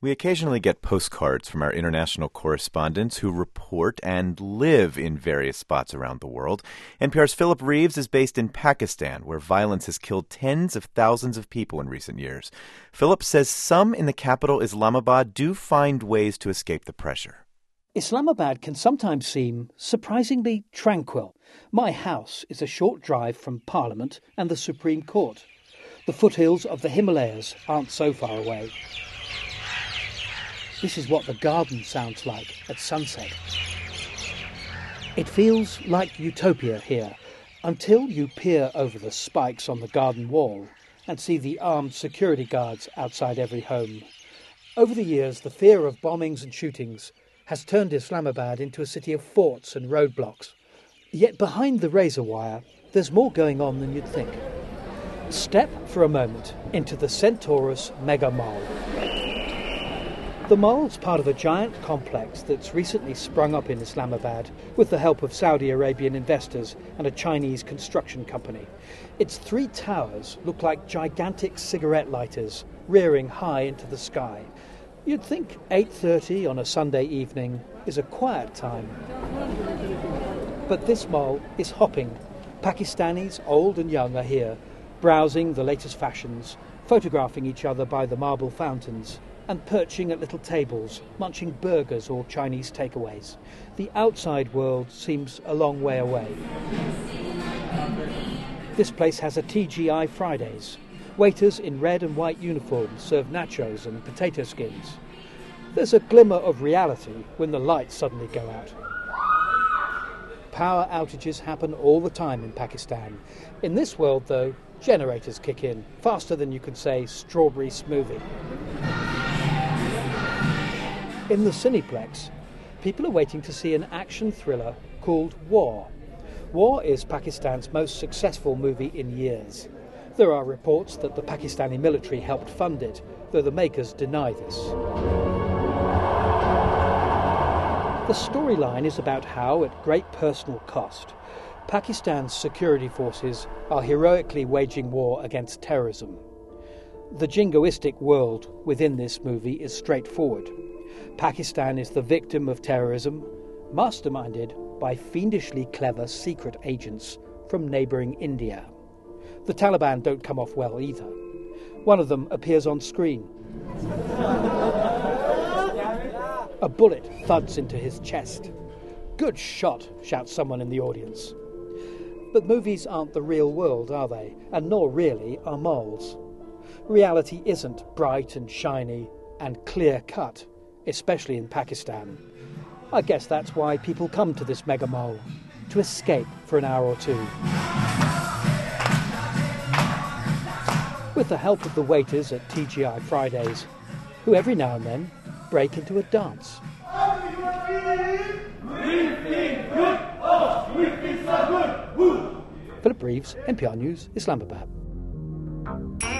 We occasionally get postcards from our international correspondents who report and live in various spots around the world. NPR's Philip Reeves is based in Pakistan, where violence has killed tens of thousands of people in recent years. Philip says some in the capital, Islamabad, do find ways to escape the pressure. Islamabad can sometimes seem surprisingly tranquil. My house is a short drive from Parliament and the Supreme Court. The foothills of the Himalayas aren't so far away. This is what the garden sounds like at sunset. It feels like utopia here, until you peer over the spikes on the garden wall and see the armed security guards outside every home. Over the years, the fear of bombings and shootings has turned Islamabad into a city of forts and roadblocks. Yet behind the razor wire, there's more going on than you'd think. Step for a moment into the Centaurus Mega Mall. The mall's part of a giant complex that's recently sprung up in Islamabad with the help of Saudi Arabian investors and a Chinese construction company. Its 3 towers look like gigantic cigarette lighters rearing high into the sky. You'd think 8:30 on a Sunday evening is a quiet time. But this mall is hopping. Pakistanis, old and young, are here, browsing the latest fashions, photographing each other by the marble fountains, and perching at little tables, munching burgers or Chinese takeaways. The outside world seems a long way away. This place has a TGI Fridays. Waiters in red and white uniforms serve nachos and potato skins. There's a glimmer of reality when the lights suddenly go out. Power outages happen all the time in Pakistan. In this world, though, generators kick in faster than you can say strawberry smoothie. In the Cineplex, people are waiting to see an action thriller called War. War is Pakistan's most successful movie in years. There are reports that the Pakistani military helped fund it, though the makers deny this. The storyline is about how, at great personal cost, Pakistan's security forces are heroically waging war against terrorism. The jingoistic world within this movie is straightforward. Pakistan is the victim of terrorism, masterminded by fiendishly clever secret agents from neighbouring India. The Taliban don't come off well either. One of them appears on screen. A bullet thuds into his chest. "Good shot," shouts someone in the audience. But movies aren't the real world, are they? And nor really are malls. Reality isn't bright and shiny and clear-cut, especially in Pakistan. I guess that's why people come to this mega mall, to escape for an hour or two. With the help of the waiters at TGI Fridays, who every now and then break into a dance. Philip Reeves, NPR News, Islamabad.